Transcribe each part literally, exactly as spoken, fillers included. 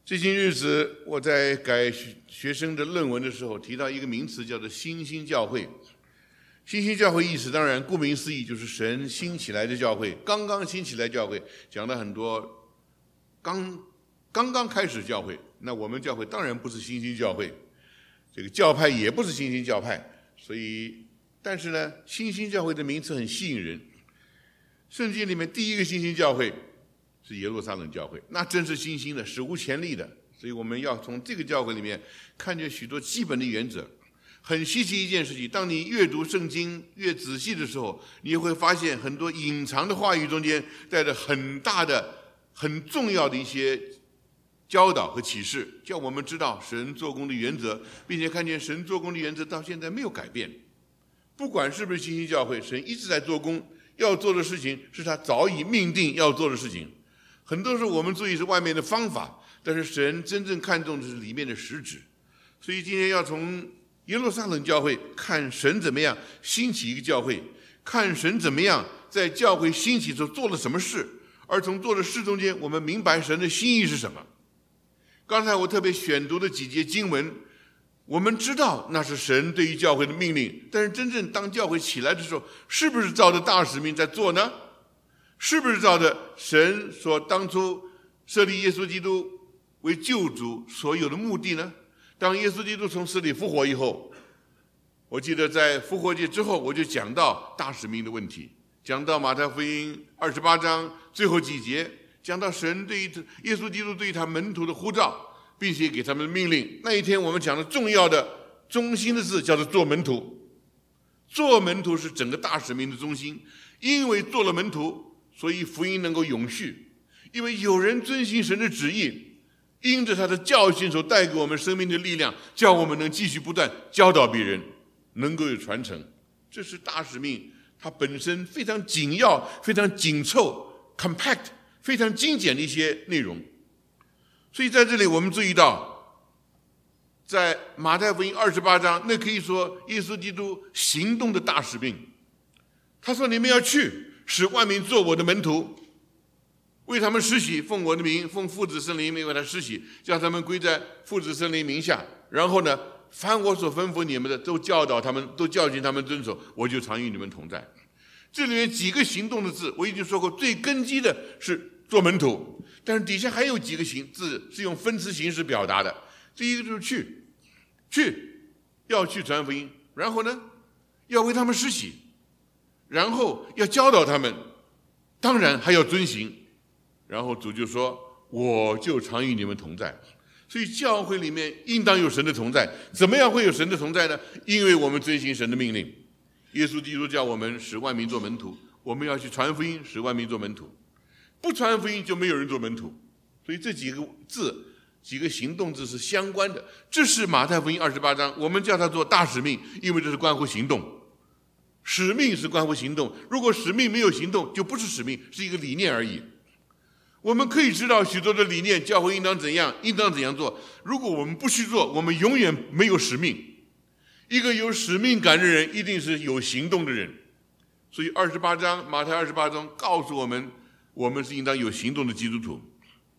最近日子，我在改学生的论文的时候，提到一个名词，叫做新兴教会。新兴教会意思当然顾名思义，就是神兴起来的教会，刚刚兴起来教会，讲了很多刚刚刚开始教会。那我们教会当然不是新兴教会，这个教派也不是新兴教派，所以但是呢，新兴教会的名词很吸引人。圣经里面第一个新兴教会是耶路撒冷教会，那真是新兴的，史无前例的。所以我们要从这个教会里面看见许多基本的原则。很稀奇一件事情，当你阅读圣经越仔细的时候，你会发现很多隐藏的话语中间带着很大的、很重要的一些教导和启示，叫我们知道神做工的原则，并且看见神做工的原则到现在没有改变。不管是不是新兴教会，神一直在做工，要做的事情是他早已命定要做的事情。很多时候我们注意是外面的方法，但是神真正看重的是里面的实质。所以今天要从耶路撒冷教会看神怎么样兴起一个教会，看神怎么样在教会兴起时候做了什么事，而从做的事中间我们明白神的心意是什么。刚才我特别选读的几节经文，我们知道那是神对于教会的命令，但是真正当教会起来的时候，是不是照着大使命在做呢？是不是照着神所当初设立耶稣基督为救主所有的目的呢？当耶稣基督从死里复活以后，我记得在复活节之后，我就讲到大使命的问题，讲到马太福音二十八章最后几节，讲到神对于耶稣基督对于他门徒的呼召，并且给他们的命令。那一天我们讲的重要的中心的字叫做做门徒。做门徒是整个大使命的中心，因为做了门徒，所以福音能够永续。因为有人遵行神的旨意，因着他的教训所带给我们生命的力量，叫我们能继续不断教导别人，能够有传承。这是大使命它本身非常紧要、非常紧凑 compact 非常精简的一些内容。所以在这里我们注意到，在马太福音二十八章，那可以说耶稣基督行动的大使命。他说你们要去，使万民做我的门徒，为他们施洗，奉我的名，奉父子圣灵名为他施洗，叫他们归在父子圣灵名下。然后呢，凡我所吩咐你们的，都教导他们，都教训他们遵守，我就常与你们同在。这里面几个行动的字，我已经说过，最根基的是做门徒，但是底下还有几个形字是用分词形式表达的。第一个就是去，去要去传福音，然后呢，要为他们施洗，然后要教导他们，当然还要遵行。然后主就说，我就常与你们同在。所以教会里面应当有神的同在。怎么样会有神的同在呢？因为我们遵行神的命令。耶稣基督叫我们使万民做门徒，我们要去传福音，使万民做门徒。不传福音就没有人做门徒。所以这几个字几个行动字是相关的。这是马太福音二十八章，我们叫它做大使命，因为这是关乎行动。使命是关乎行动，如果使命没有行动，就不是使命，是一个理念而已。我们可以知道许多的理念，教会应当怎样，应当怎样做。如果我们不去做，我们永远没有使命。一个有使命感的人，一定是有行动的人。所以二十八章，马太二十八章告诉我们，我们是应当有行动的基督徒。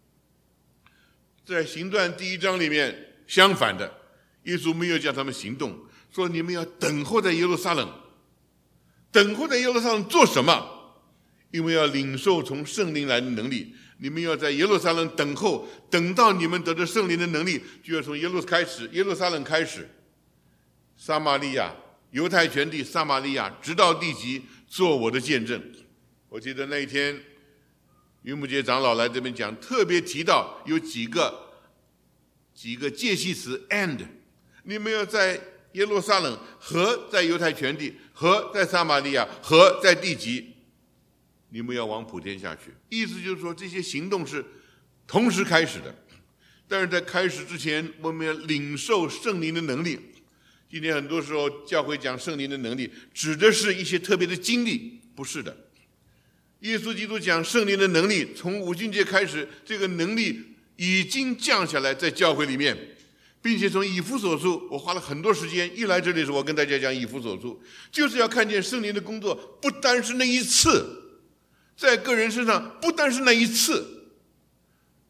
在行传第一章里面，相反的，耶稣没有叫他们行动，说你们要等候在耶路撒冷。等候在耶路撒冷做什么？因为要领受从圣灵来的能力。你们要在耶路撒冷等候，等到你们得着圣灵的能力，就要从耶路开始，耶路撒冷开始，撒玛利亚、犹太全地、撒玛利亚，直到地极，做我的见证。我记得那一天，云母节长老来这边讲，特别提到有几个几个介系词 and， 你们要在耶路撒冷和在犹太全地和在撒玛利亚和在地极。你们要往普天下去，意思就是说这些行动是同时开始的，但是在开始之前，我们要领受圣灵的能力。今天很多时候教会讲圣灵的能力，指的是一些特别的经历，不是的。耶稣基督讲圣灵的能力，从五旬节开始，这个能力已经降下来在教会里面，并且从以弗所书，我花了很多时间，一来这里时我跟大家讲以弗所书，就是要看见圣灵的工作，不单是那一次。在个人身上不单是那一次，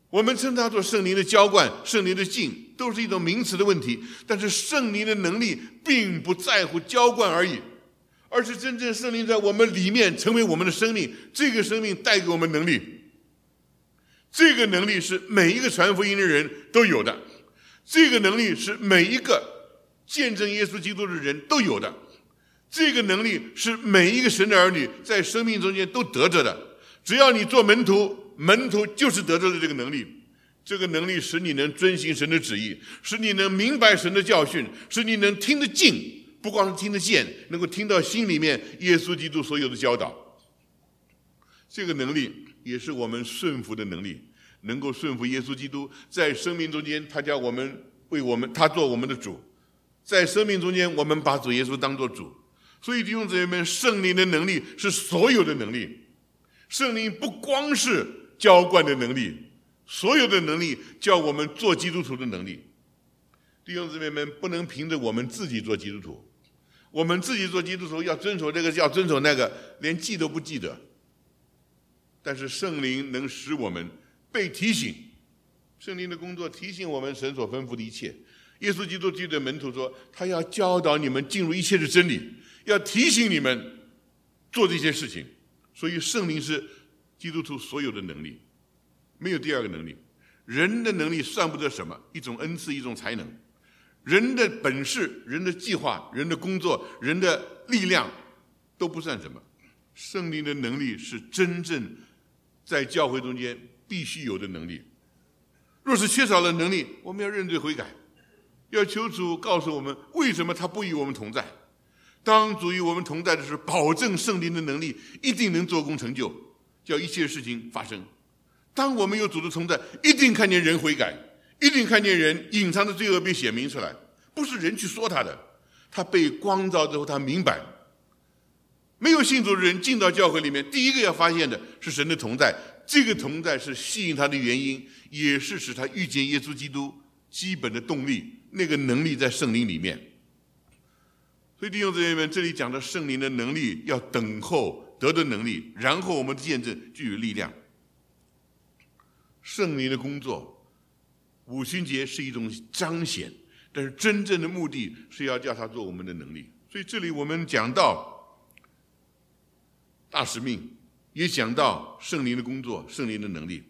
我们称它做圣灵的浇灌、圣灵的浸，都是一种名词的问题。但是圣灵的能力并不在乎浇灌而已，而是真正圣灵在我们里面成为我们的生命，这个生命带给我们能力。这个能力是每一个传福音的人都有的，这个能力是每一个见证耶稣基督的人都有的，这个能力是每一个神的儿女在生命中间都得着的。只要你做门徒，门徒就是得着的这个能力。这个能力使你能遵行神的旨意，使你能明白神的教训，使你能听得进，不光是听得见，能够听到心里面耶稣基督所有的教导。这个能力也是我们顺服的能力，能够顺服耶稣基督，在生命中间他叫我们为我们，他做我们的主，在生命中间我们把主耶稣当作主。所以弟兄姊妹们，圣灵的能力是所有的能力。圣灵不光是浇灌的能力，所有的能力叫我们做基督徒的能力。弟兄姊妹们，不能凭着我们自己做基督徒，我们自己做基督徒要遵守这个，要遵守那个，连记都不记得。但是圣灵能使我们被提醒，圣灵的工作提醒我们神所吩咐的一切。耶稣基督对着门徒说，他要教导你们进入一切的真理，要提醒你们做这些事情。所以圣灵是基督徒所有的能力，没有第二个能力。人的能力算不得什么，一种恩赐，一种才能。人的本事、人的计划、人的工作、人的力量都不算什么。圣灵的能力是真正在教会中间必须有的能力。若是缺少了能力，我们要认罪悔改，要求主告诉我们为什么他不与我们同在。当主与我们同在的时候，保证圣灵的能力一定能做工成就，叫一切事情发生。当我们有主的同在，一定看见人悔改，一定看见人隐藏的罪恶被显明出来，不是人去说他的，他被光照之后他明白。没有信主的人进到教会里面，第一个要发现的是神的同在，这个同在是吸引他的原因，也是使他遇见耶稣基督基本的动力，那个能力在圣灵里面。所以弟兄姊妹们，这里讲的圣灵的能力要等候得的能力，然后我们的见证具有力量。圣灵的工作，五旬节是一种彰显，但是真正的目的是要叫他做我们的能力。所以这里我们讲到大使命，也讲到圣灵的工作，圣灵的能力。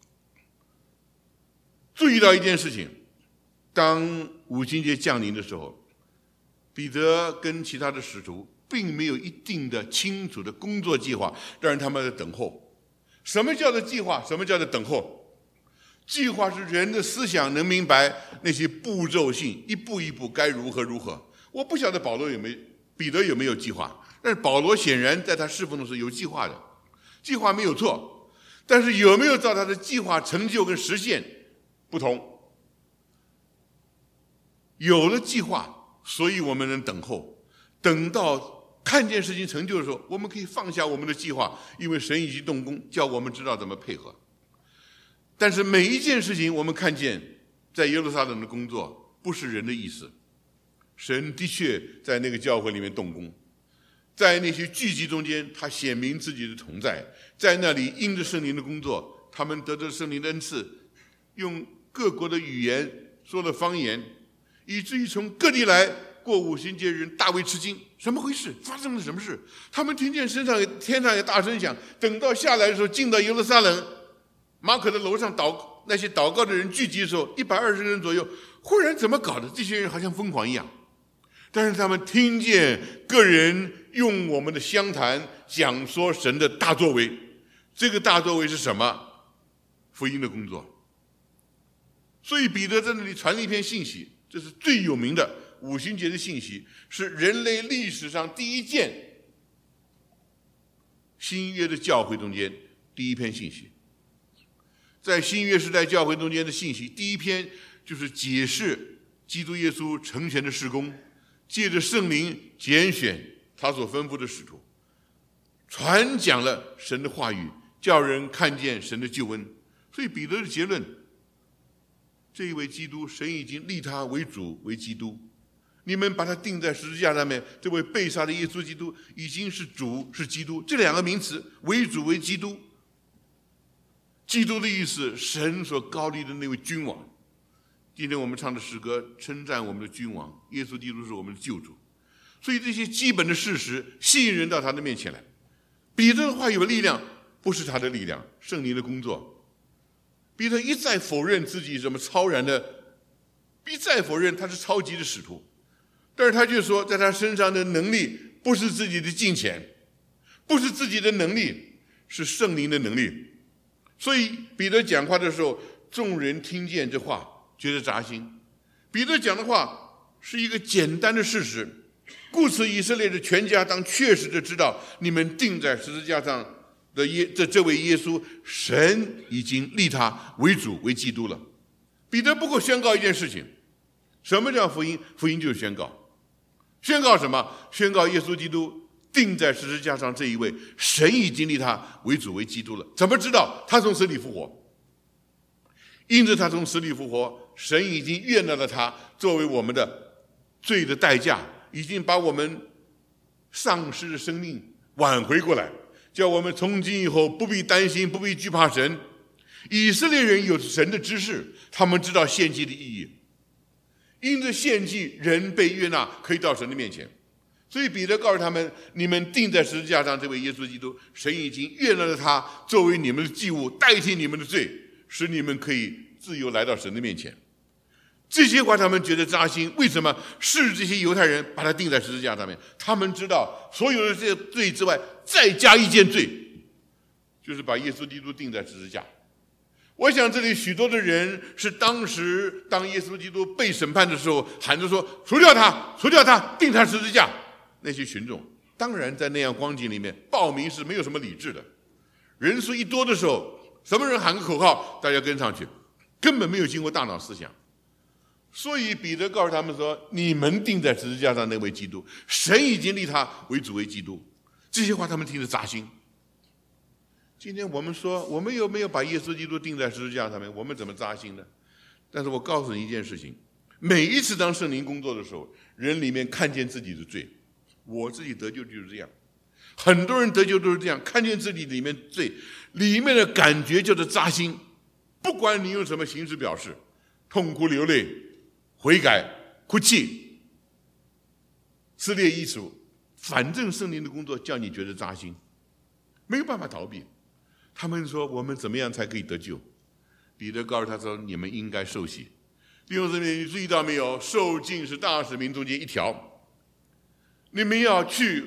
注意到一件事情，当五旬节降临的时候，彼得跟其他的使徒并没有一定的清楚的工作计划，让他们在等候。什么叫做计划？什么叫做等候？计划是人的思想能明白那些步骤性，一步一步该如何如何。我不晓得保罗有没有，彼得有没有计划，但是保罗显然在他侍奉的时候有计划的，计划没有错，但是有没有照他的计划成就跟实现不同。有了计划，所以我们能等候，等到看见事情成就的时候，我们可以放下我们的计划，因为神已经动工，叫我们知道怎么配合。但是每一件事情我们看见在耶路撒冷的工作不是人的意思，神的确在那个教会里面动工，在那些聚集中间他显明自己的同在，在那里因着圣灵的工作，他们得到圣灵的恩赐，用各国的语言说了方言，以至于从各地来过五旬节人大为吃惊，什么回事？发生了什么事？他们听见身上天上有大声响，等到下来的时候，进到耶路撒冷马可的楼上祷那些祷告的人聚集的时候，一百二十人左右，忽然怎么搞的？这些人好像疯狂一样，但是他们听见个人用我们的相谈讲说神的大作为，这个大作为是什么？福音的工作。所以彼得在那里传了一篇信息，这是最有名的五旬节的信息，是人类历史上第一件新约的教会中间第一篇信息。在新约时代教会中间的信息，第一篇就是解释基督耶稣成全的事工，借着圣灵拣选他所吩咐的使徒，传讲了神的话语，叫人看见神的救恩。所以彼得的结论，这一位基督，神已经立他为主为基督，你们把他钉在十字架上面，这位被杀的耶稣基督已经是主是基督，这两个名词为主为基督基督的意思，神所高立的那位君王。今天我们唱的诗歌称赞我们的君王，耶稣基督是我们的救主。所以这些基本的事实吸引人到他的面前来。彼得的话有力量，不是他的力量，圣灵的工作。彼得一再否认自己什么超然的，一再否认他是超级的使徒，但是他就说，在他身上的能力不是自己的金钱，不是自己的能力，是圣灵的能力。所以彼得讲话的时候，众人听见这话觉得扎心。彼得讲的话是一个简单的事实，故此以色列的全家当确实的知道，你们钉在十字架上的耶这这位耶稣，神已经立他为主为基督了。彼得不过宣告一件事情，什么叫福音？福音就是宣告。宣告什么？宣告耶稣基督钉在十字架上这一位，神已经立他为主为基督了。怎么知道？他从死里复活。因着他从死里复活，神已经悦纳了他作为我们的罪的代价，已经把我们丧失的生命挽回过来，叫我们从今以后不必担心，不必惧怕神。以色列人有神的知识，他们知道献祭的意义，因着献祭人被悦纳，可以到神的面前。所以彼得告诉他们，你们钉在十字架上这位耶稣基督，神已经悦纳了他作为你们的祭物，代替你们的罪，使你们可以自由来到神的面前。这些话他们觉得扎心，为什么？是这些犹太人把他钉在十字架上面，他们知道所有的这些罪之外再加一件罪，就是把耶稣基督钉在十字架。我想这里许多的人是当时当耶稣基督被审判的时候喊着说，除掉他，除掉他，钉他十字架。那些群众当然在那样光景里面报名是没有什么理智的，人数一多的时候，什么人喊个口号大家跟上去，根本没有经过大脑思想。所以彼得告诉他们说，你们钉在十字架上那位基督，神已经立他为主为基督。这些话他们听着扎心。今天我们说，我们有没有把耶稣基督钉在十字架上面？我们怎么扎心呢？但是我告诉你一件事情，每一次当圣灵工作的时候，人里面看见自己的罪。我自己得救就是这样，很多人得救都是这样，看见自己里面罪，里面的感觉就是扎心。不管你用什么形式表示，痛哭流泪、悔改、哭泣、撕裂衣橱，反正圣灵的工作叫你觉得扎心，没有办法逃避。他们说，我们怎么样才可以得救？彼得告诉他说，你们应该受洗。弟兄姊妹，你注意到没有？受浸是大使命中间一条。你们要去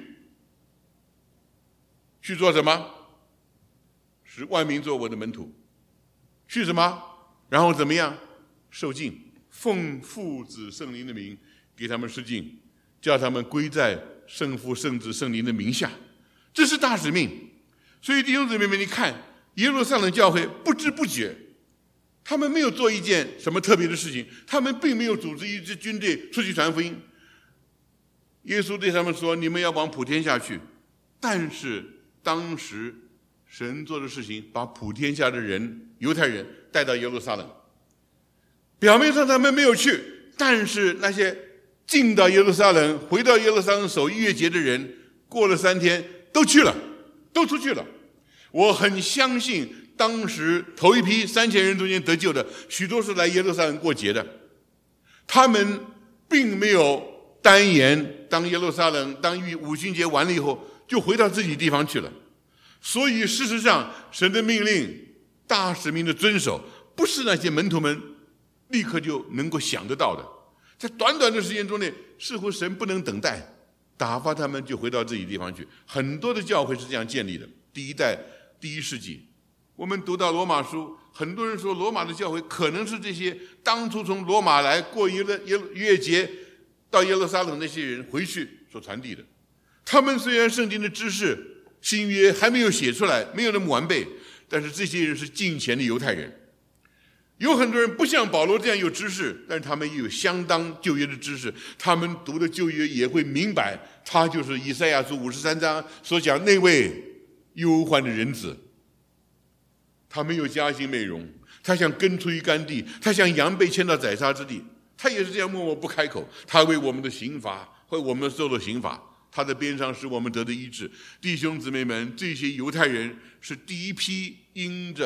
去做什么？使万民做我的门徒。去什么？然后怎么样？受浸，奉父子圣灵的名给他们施浸，叫他们归在圣父圣子圣灵的名下。这是大使命。所以弟兄姊妹们，你看耶路撒冷教会不知不觉，他们没有做一件什么特别的事情，他们并没有组织一支军队出去传福音。耶稣对他们说，你们要往普天下去。但是当时神做的事情，把普天下的人犹太人带到耶路撒冷。表面上他们没有去，但是那些进到耶路撒冷回到耶路撒冷守逾越节的人，过了三天都去了，都出去了。我很相信当时头一批三千人中间得救的许多是来耶路撒冷过节的，他们并没有单言当耶路撒冷当五旬节完了以后就回到自己地方去了。所以事实上神的命令大使命的遵守不是那些门徒们立刻就能够想得到的，在短短的时间中内，似乎神不能等待，打发他们就回到自己地方去。很多的教会是这样建立的，第一代第一世纪，我们读到罗马书，很多人说罗马的教会可能是这些当初从罗马来过耶勒耶逾越节到耶路撒冷那些人回去所传递的。他们虽然圣经的知识新约还没有写出来，没有那么完备，但是这些人是敬虔的犹太人。有很多人不像保罗这样有知识，但是他们也有相当旧约的知识，他们读的旧约也会明白，他就是以赛亚书五十三章所讲那位忧患的人子。他没有家境美容，他像根出于干地，他像羊被牵到宰杀之地，他也是这样默默不开口。他为我们的刑罚，为我们受了刑罚，他的鞭伤使我们得的医治。弟兄姊妹们，这些犹太人是第一批因着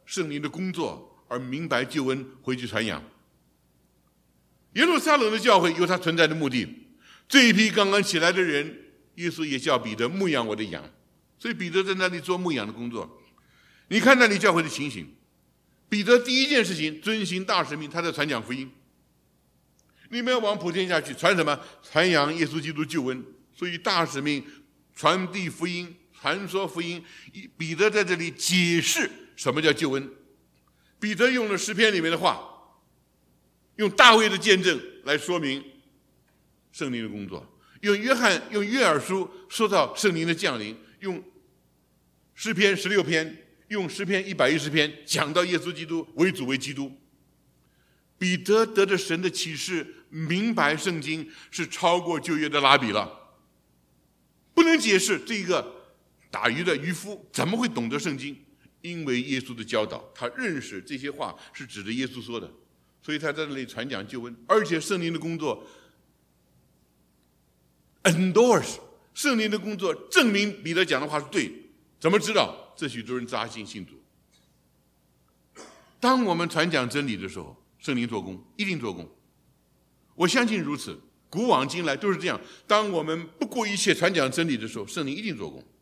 圣灵的工作而明白救恩，回去传扬。耶路撒冷的教会有它存在的目的，这一批刚刚起来的人，耶稣也叫彼得牧养我的羊，所以彼得在那里做牧养的工作。你看那里教会的情形，彼得第一件事情遵行大使命，他在传讲福音。你们要往普天下去，传什么？传扬耶稣基督救恩。所以大使命传递福音，传说福音。彼得在这里解释什么叫救恩。彼得用了诗篇里面的话，用大卫的见证来说明圣灵的工作，用约翰用约珥书说到圣灵的降临，用诗篇十六篇，用诗篇一百一十篇讲到耶稣基督为主为基督。彼得得着神的启示，明白圣经是超过旧约的拉比了。不能解释这个打鱼的渔夫怎么会懂得圣经，因为耶稣的教导，他认识这些话是指着耶稣说的，所以他在那里传讲救恩。而且圣灵的工作 endorse 圣灵的工作证明彼得讲的话是对。怎么知道？这许多人扎心信主。当我们传讲真理的时候，圣灵做工，一定做工。我相信如此，古往今来都是这样。当我们不顾一切传讲真理的时候，圣灵一定做工。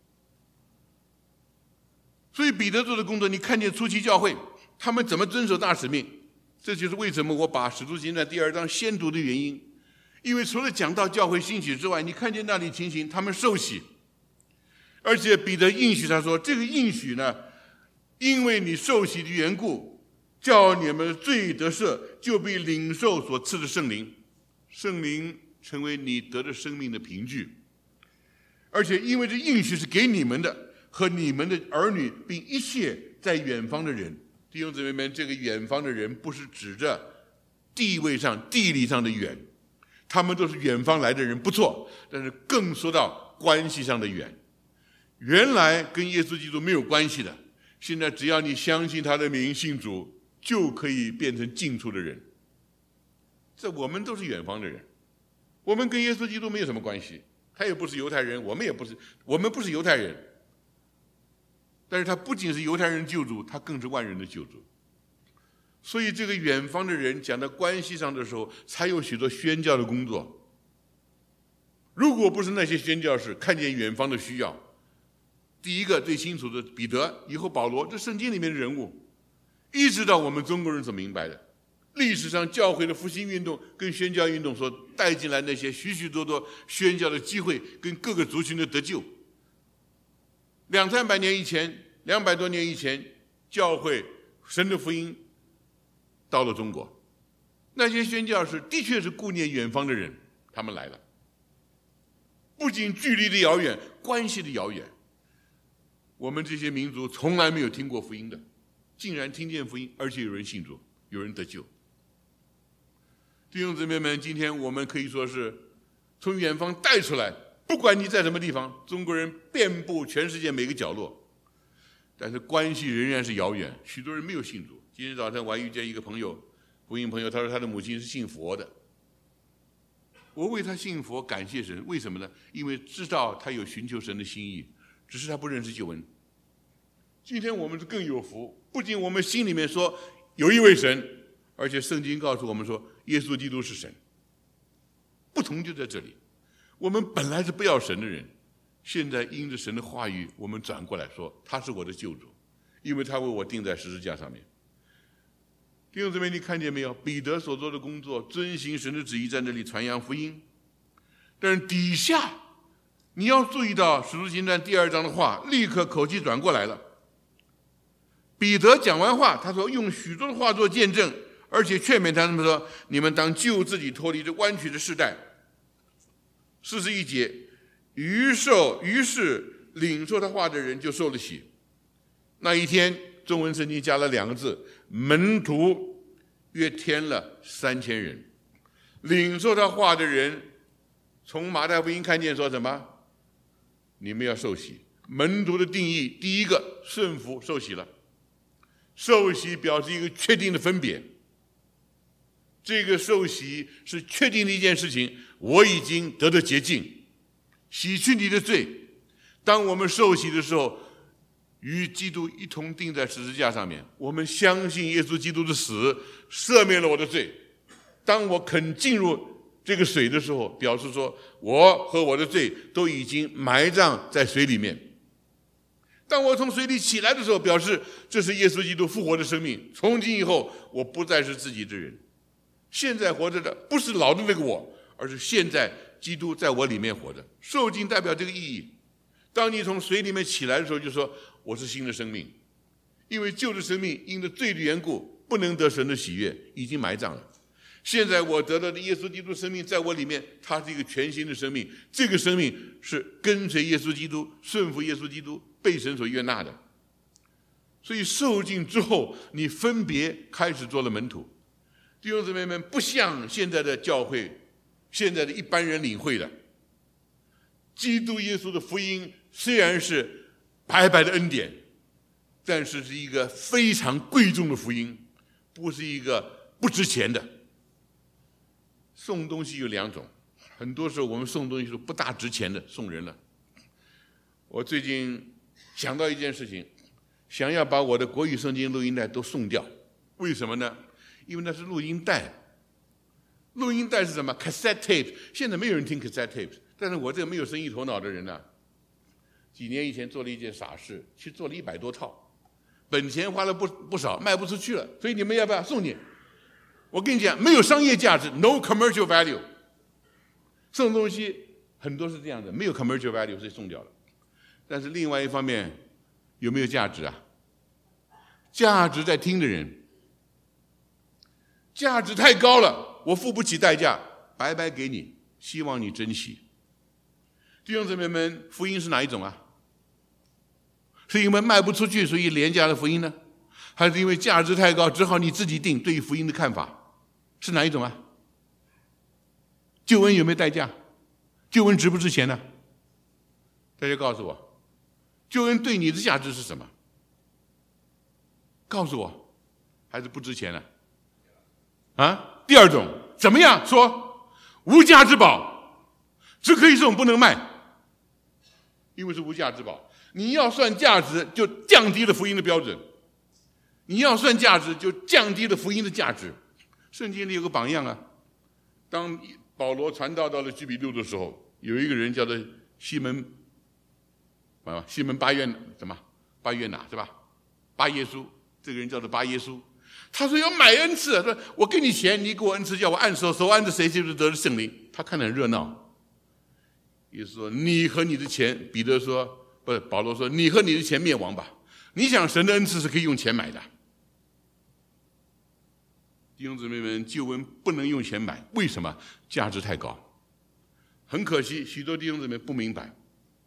所以彼得做的工作，你看见初期教会他们怎么遵守大使命，这就是为什么我把使徒行传第二章先读的原因。因为除了讲到教会兴起之外，你看见那里情形，他们受洗，而且彼得应许他说，这个应许呢，因为你受洗的缘故，叫你们罪得赦，就必领受所赐的圣灵，圣灵成为你得的生命的凭据。而且因为这应许是给你们的，和你们的儿女，并一切在远方的人。弟兄姊妹们，这个远方的人不是指着地位上地理上的远，他们都是远方来的人，不错，但是更说到关系上的远。原来跟耶稣基督没有关系的，现在只要你相信他的名，信主，就可以变成近处的人。这我们都是远方的人，我们跟耶稣基督没有什么关系，他也不是犹太人，我们也不是，我们不是犹太人。但是他不仅是犹太人救主，他更是万人的救主。所以这个远方的人讲到关系上的时候，才有许多宣教的工作。如果不是那些宣教士看见远方的需要，第一个最清楚的彼得，以后保罗，这圣经里面的人物，一直到我们中国人所明白的，历史上教会的复兴运动跟宣教运动所带进来那些许许多多宣教的机会跟各个族群的得救。两三百年以前，两百多年以前，教会神的福音到了中国，那些宣教士的确是顾念远方的人，他们来了。不仅距离的遥远，关系的遥远。我们这些民族从来没有听过福音的，竟然听见福音，而且有人信主，有人得救。弟兄姊妹们，今天我们可以说是从远方带出来，不管你在什么地方，中国人遍布全世界每个角落，但是关系仍然是遥远，许多人没有信主。今天早上我还遇见一个朋友，福音朋友，他说他的母亲是信佛的。我为他信佛感谢神，为什么呢？因为知道他有寻求神的心意，只是他不认识救恩。今天我们是更有福，不仅我们心里面说有一位神，而且圣经告诉我们说耶稣基督是神。不同就在这里，我们本来是不要神的人，现在因着神的话语，我们转过来说他是我的救主，因为他为我钉在十字架上面。弟兄姊妹，你看见没有？彼得所做的工作，遵行神的旨意，在那里传扬福音。但是底下你要注意到《使徒行传》第二章的话，立刻口气转过来了。彼得讲完话，他说用许多的话做见证，而且劝勉他们说：“你们当救自己脱离这弯曲的世代。”四十一节，于受于是领受他话的人就受了洗。那一天，中文圣经加了两个字，门徒约添了三千人。领受他话的人，从马太福音看见说什么？你们要受洗。门徒的定义，第一个顺服受洗了。受洗表示一个确定的分别，这个受洗是确定的一件事情，我已经得到洁净，洗去你的罪。当我们受洗的时候， 与基督一同钉在十字架上面。我们相信耶稣基督的死赦免了我的罪。当我肯进入这个水的时候，表示说我和我的罪都已经埋葬在水里面。当我从水里起来的时候，表示这是耶稣基督复活的生命。从今以后，我不再是自己的人，现在活着的不是老的那个我，而是现在基督在我里面活着。受浸代表这个意义。当你从水里面起来的时候，就说我是新的生命，因为旧的生命因着罪的缘故不能得神的喜悦，已经埋葬了。现在我得到的耶稣基督生命在我里面，它是一个全新的生命。这个生命是跟随耶稣基督、顺服耶稣基督、被神所悦纳的。所以受浸之后，你分别开始做了门徒。弟兄姊妹们，不像现在的教会、现在的一般人领会的，基督耶稣的福音虽然是白白的恩典，但是是一个非常贵重的福音，不是一个不值钱的。送东西有两种，很多时候我们送东西是不大值钱的送人了。我最近想到一件事情，想要把我的国语圣经录音带都送掉。为什么呢？因为那是录音带。录音带是什么？ cassette tape。 现在没有人听 cassette tape， 但是我这个没有生意头脑的人呢、啊，几年以前做了一件傻事，去做了一百多套，本钱花了不不少，卖不出去了。所以你们要不要送你？我跟你讲，没有商业价值 ，no commercial value。送东西很多是这样的，没有 commercial value， 所以送掉了。但是另外一方面，有没有价值啊？价值在听的人，价值太高了，我付不起代价，白白给你，希望你珍惜。弟兄姊妹们，福音是哪一种啊？是因为卖不出去，所以廉价的福音呢？还是因为价值太高，只好你自己定对于福音的看法？是哪一种啊？救恩有没有代价？救恩值不值钱呢？大家告诉我，救恩对你的价值是什么？告诉我，还是不值钱呢？啊？第二种怎么样说？无价之宝，只可以送不能卖，因为是无价之宝。你要算价值，就降低了福音的标准；你要算价值，就降低了福音的价值。圣经里有个榜样啊，当保罗传道到了居比路的时候，有一个人叫做西门，啊，西门巴约什么巴约拿是吧？巴耶稣，这个人叫做巴耶稣。他说要买恩赐，说我给你钱，你给我恩赐，叫我按手，手按着谁就是得了圣灵。他看得很热闹。耶稣说：“你和你的钱。”彼得说：“不是。”保罗说：“你和你的钱灭亡吧。”你想神的恩赐是可以用钱买的。弟兄姊妹们，救恩不能用钱买，为什么？价值太高。很可惜，许多弟兄姊妹不明白，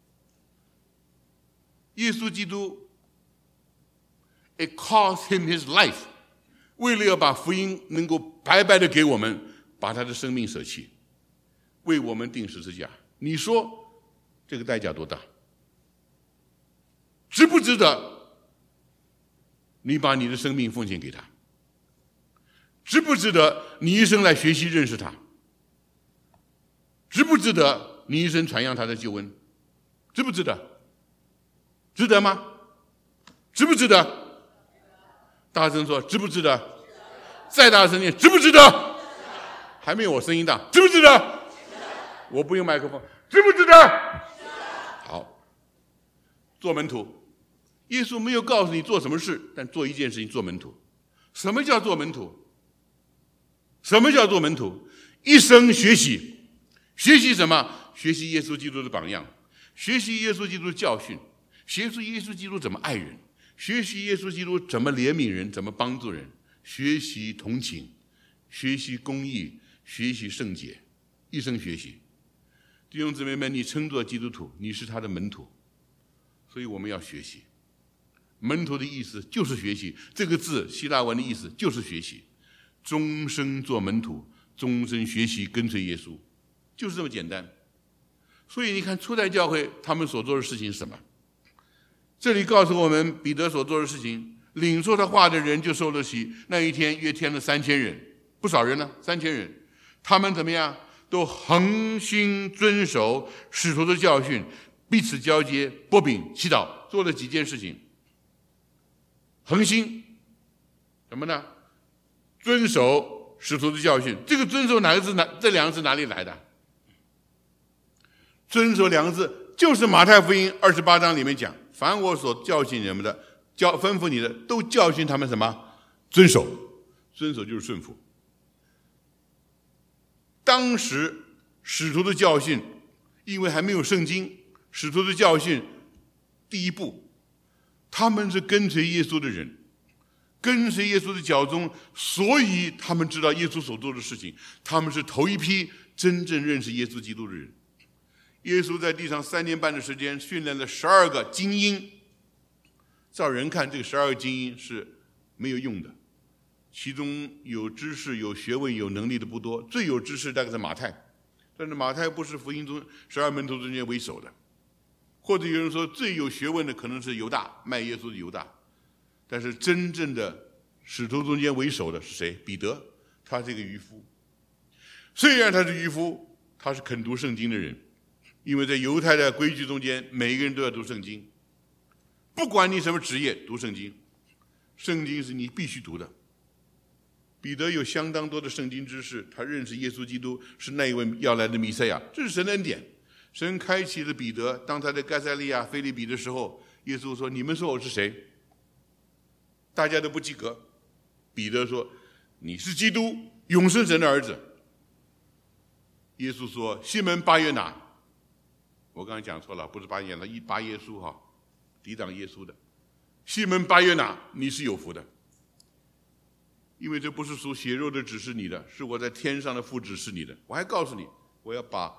耶稣基督 ，it cost him his life， 为了要把福音能够白白的给我们，把他的生命舍弃，为我们钉十字架。你说这个代价多大？值不值得？你把你的生命奉献给他？值不值得你一生来学习认识他？值不值得你一生传扬他的救恩？值不值得？值得吗？值不值得？大声说，值不值得？再大声点，值不值得？还没有我声音大，值不值得？我不用麦克风，值不值得？好，做门徒，耶稣没有告诉你做什么事，但做一件事情，做门徒。什么叫做门徒？什么叫做门徒？一生学习，学习什么？学习耶稣基督的榜样，学习耶稣基督的教训，学习耶稣基督怎么爱人，学习耶稣基督怎么怜悯人，怎么帮助人，学习同情，学习公义，学习圣洁，一生学习。弟兄姊妹们，你称作基督徒，你是他的门徒，所以我们要学习。门徒的意思就是学习，这个字希腊文的意思就是学习，终生做门徒，终身学习跟随耶稣，就是这么简单。所以你看初代教会他们所做的事情是什么？这里告诉我们彼得所做的事情，领受他话的人就受了洗，那一天约添了三千人，不少人呢，三千人。他们怎么样？都恒心遵守使徒的教训，彼此交接，擘饼祈祷，做了几件事情。 恒心什么呢？遵守使徒的教训。这个遵守哪个字哪？这两个字哪里来的？遵守两个字就是马太福音二十八章里面讲，凡我所教训你们的，教吩咐你的，都教训他们什么？遵守。遵守就是顺服。当时使徒的教训，因为还没有圣经，使徒的教训第一步，他们是跟随耶稣的人，跟随耶稣的脚踪，所以他们知道耶稣所做的事情，他们是头一批真正认识耶稣基督的人。耶稣在地上三年半的时间训练了十二个精英，照人看这个十二个精英是没有用的，其中有知识有学问有能力的不多，最有知识大概是马太，但是马太不是福音中十二门徒中间为首的，或者有人说最有学问的可能是犹大，卖耶稣的犹大，但是真正的使徒中间为首的是谁？彼得，他是一个渔夫，虽然他是渔夫，他是肯读圣经的人，因为在犹太的规矩中间，每一个人都要读圣经，不管你什么职业，读圣经，圣经是你必须读的。彼得有相当多的圣经知识，他认识耶稣基督是那一位要来的弥赛亚，这是神的恩典。神开启了彼得，当他在该撒利亚腓立比的时候，耶稣说：“你们说我是谁？”大家都不及格。彼得说：“你是基督，永生神的儿子。”耶稣说：“西门巴约拿。”我刚才讲错了，不是巴约拿，一巴耶稣哈，抵挡耶稣的。西门巴约拿，你是有福的。因为这不是属血肉的指示你的，是我在天上的父指示你的。我还告诉你，我要把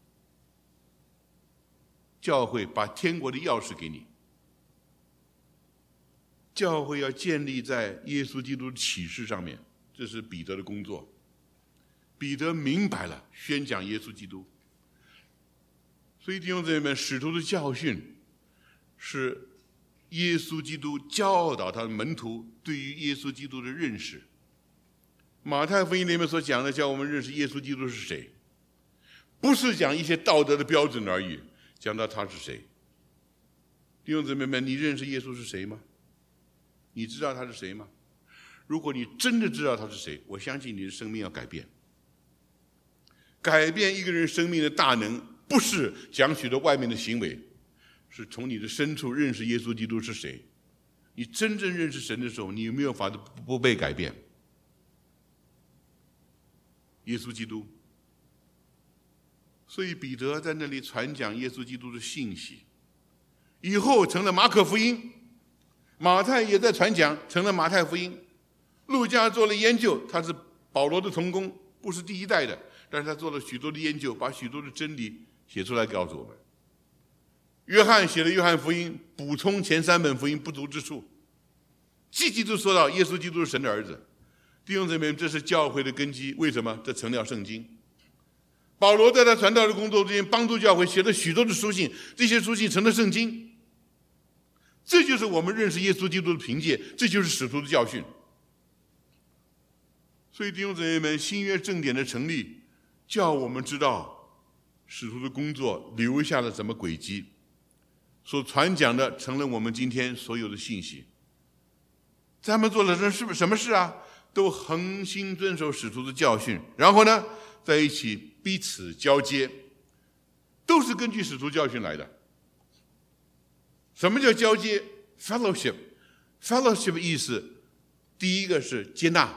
教会把天国的钥匙给你。教会要建立在耶稣基督的启示上面，这是彼得的工作。彼得明白了，宣讲耶稣基督。所以弟兄姊妹们，使徒的教训是耶稣基督教导他的门徒对于耶稣基督的认识。马太福音里面所讲的，叫我们认识耶稣基督是谁，不是讲一些道德的标准而已，讲到他是谁。弟兄姊妹们，你认识耶稣是谁吗？你知道他是谁吗？如果你真的知道他是谁，我相信你的生命要改变。改变一个人生命的大能，不是讲许多外面的行为，是从你的深处认识耶稣基督是谁。你真正认识神的时候，你有没有法子不被改变？耶稣基督，所以彼得在那里传讲耶稣基督的信息，以后成了马可福音，马太也在传讲，成了马太福音。路加做了研究，他是保罗的同工，不是第一代的，但是他做了许多的研究，把许多的真理写出来告诉我们。约翰写了约翰福音，补充前三本福音不足之处，积极地说到耶稣基督是神的儿子。弟兄姊妹，这是教会的根基。为什么？这成了圣经。保罗在他传道的工作中间，帮助教会写了许多的书信，这些书信成了圣经。这就是我们认识耶稣基督的凭借，这就是使徒的教训。所以弟兄姊妹们，新约正典的成立，叫我们知道使徒的工作留下了什么轨迹，所传讲的成了我们今天所有的信息。他们做了什么什么事啊？都恒心遵守使徒的教训，然后呢，在一起彼此交接，都是根据使徒教训来的。什么叫交接 ？Fellowship， fellowship 意思，第一个是接纳，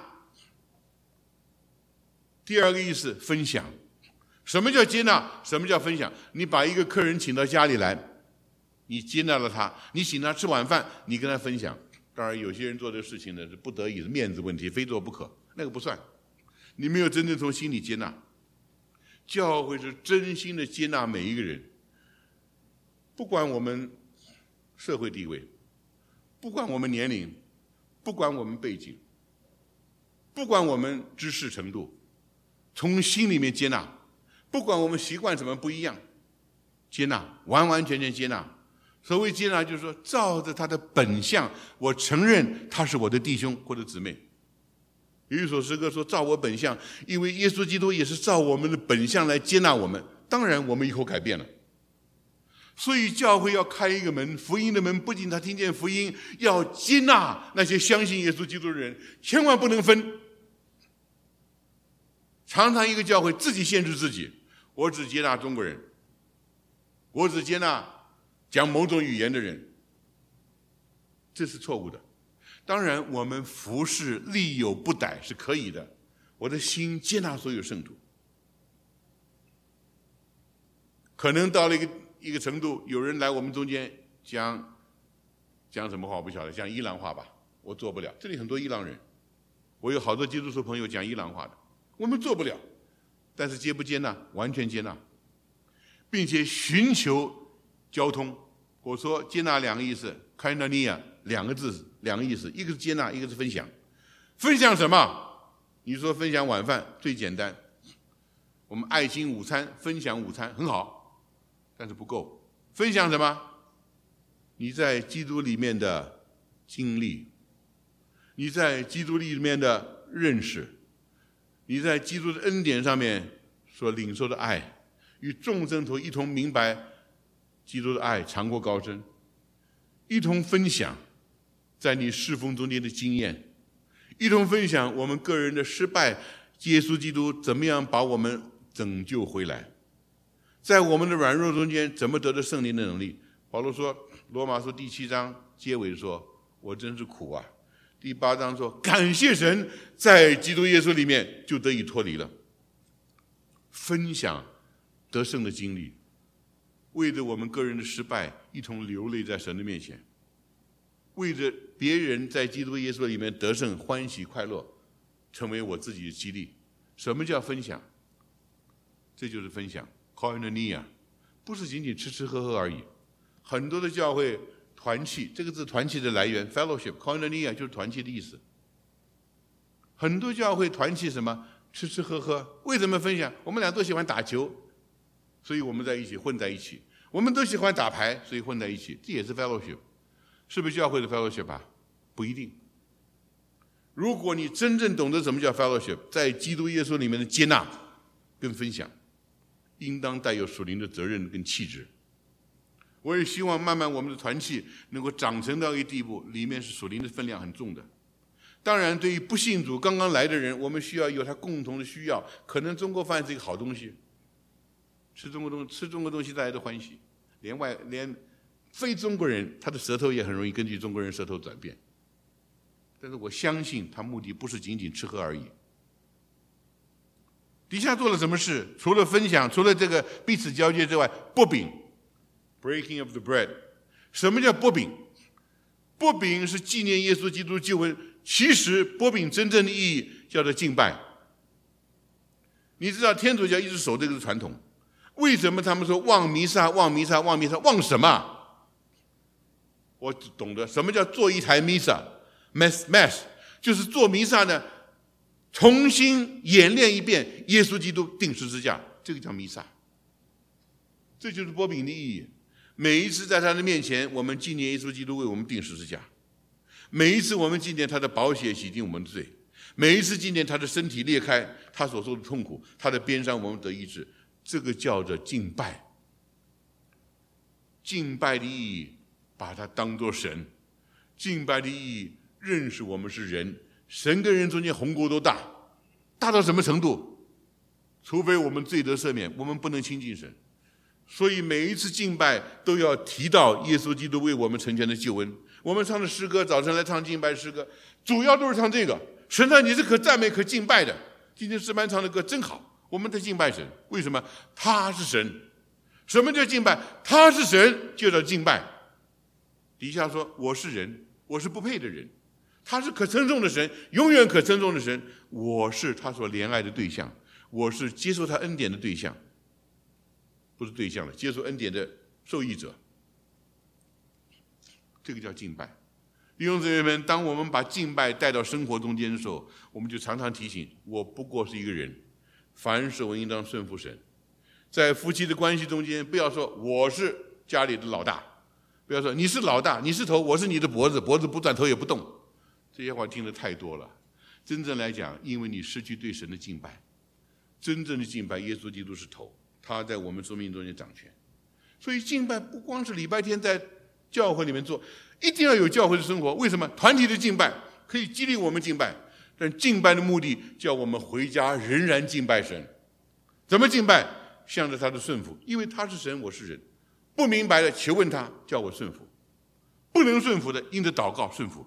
第二个意思分享。什么叫接纳？什么叫分享？你把一个客人请到家里来，你接纳了他，你请他吃晚饭，你跟他分享。当然，有些人做这个事情呢是不得已的面子问题，非做不可，那个不算。你没有真正从心里接纳。教会是真心的接纳每一个人，不管我们社会地位，不管我们年龄，不管我们背景，不管我们知识程度，从心里面接纳。不管我们习惯怎么不一样，接纳，完完全全接纳。所谓接纳，就是说照着他的本相，我承认他是我的弟兄或者姊妹。有一首诗歌说照我本相，因为耶稣基督也是照我们的本相来接纳我们。当然我们以后改变了， 所以教会要开一个门，福音的门，不仅他听见福音，要接纳那些相信耶稣基督的人，千万不能分。常常一个教会自己限制自己，我只接纳中国人，我只接纳讲某种语言的人，这是错误的。当然我们服侍力有不逮是可以的，我的心接纳所有圣徒。可能到了一个一个程度，有人来我们中间讲讲什么话我不晓得，讲伊朗话吧，我做不了。这里很多伊朗人，我有好多基督徒朋友讲伊朗话的，我们做不了。但是接不接纳？完全接纳，并且寻求交通。我说接纳两个意思 ，koinonia 两个字，两个意思，一个是接纳，一个是分享。分享什么？你说分享晚饭最简单，我们爱心午餐分享午餐很好，但是不够。分享什么？你在基督里面的经历，你在基督里面的认识，你在基督的恩典上面所领受的爱，与众生徒一同明白基督的爱长过高深，一同分享在你侍奉中间的经验，一同分享我们个人的失败，耶稣基督怎么样把我们拯救回来，在我们的软弱中间怎么得到圣灵的能力。保罗说，罗马书第七章结尾说，我真是苦啊。第八章说，感谢神在基督耶稣里面就得以脱离了。分享得胜的经历，为着我们个人的失败一同流泪在神的面前，为着别人在基督耶稣里面得胜欢喜快乐，成为我自己的激励。什么叫分享？这就是分享 koinonia， 不是仅仅吃吃喝喝而已。很多的教会团契，这个字团契的来源 fellowship koinonia 就是团契的意思。很多教会团契什么？吃吃喝喝。为什么分享？我们俩都喜欢打球，所以我们在一起混在一起。我们都喜欢打牌，所以混在一起，这也是 fellowship。是不是教会的 fellowship 啊？不一定。如果你真正懂得什么叫 fellowship， 在基督耶稣里面的接纳跟分享，应当带有属灵的责任跟气质。我也希望慢慢我们的团契能够长成到一个地步，里面是属灵的分量很重的。当然对于不信主刚刚来的人，我们需要有他共同的需要。可能中国饭是一个好东西，吃中国东吃中国东西大家都欢喜，连外连非中国人他的舌头也很容易根据中国人舌头转变。但是我相信他目的不是仅仅吃喝而已。底下做了什么事？除了分享，除了这个彼此交接之外，擘饼 breaking of the bread。 什么叫擘饼？擘饼是纪念耶稣基督救恩。其实擘饼真正的意义叫做敬拜。你知道天主教一直守这个传统，为什么他们说望弥撒望弥撒望弥撒？望什么？我懂得什么叫做一台弥撒 mass mass， 就是做弥撒呢，重新演练一遍耶稣基督钉十字架，这个叫弥撒。这就是擘饼的意义。每一次在他的面前，我们纪念耶稣基督为我们钉十字架。每一次我们纪念他的宝血洗净我们的罪，每一次纪念他的身体裂开，他所受的痛苦，他的鞭伤我们得医治，这个叫做敬拜。敬拜的意义，把它当作神；敬拜的意义，认识我们是人。神跟人中间鸿沟都大，大到什么程度？除非我们罪得赦免，我们不能亲近神。所以每一次敬拜都要提到耶稣基督为我们成全的救恩。我们唱的诗歌，早晨来唱敬拜诗歌，主要都是唱这个。神啊，你是可赞美可敬拜的。今天诗班唱的歌真好，我们在敬拜神。为什么？他是神。什么叫敬拜？他是神，就叫敬拜。底下说我是人，我是不配的人，他是可称颂的神，永远可称颂的神。我是他所怜爱的对象，我是接受他恩典的对象，不是对象了，接受恩典的受益者。这个叫敬拜。弟兄姊妹们，当我们把敬拜带到生活中间的时候，我们就常常提醒，我不过是一个人，凡事我应当顺服神。在夫妻的关系中间，不要说我是家里的老大，不要说你是老大，你是头，我是你的脖子，脖子不转头也不动。这些话听得太多了。真正来讲，因为你失去对神的敬拜。真正的敬拜，耶稣基督是头，他在我们生命中间掌权。 所以敬拜不光是礼拜天在教会里面做，一定要有教会的生活。为什么？团体的敬拜可以激励我们敬拜，但敬拜的目的叫我们回家仍然敬拜神。怎么敬拜？向着他的顺服，因为他是神，我是人。不明白的求问他，叫我顺服；不能顺服的，因着祷告顺服。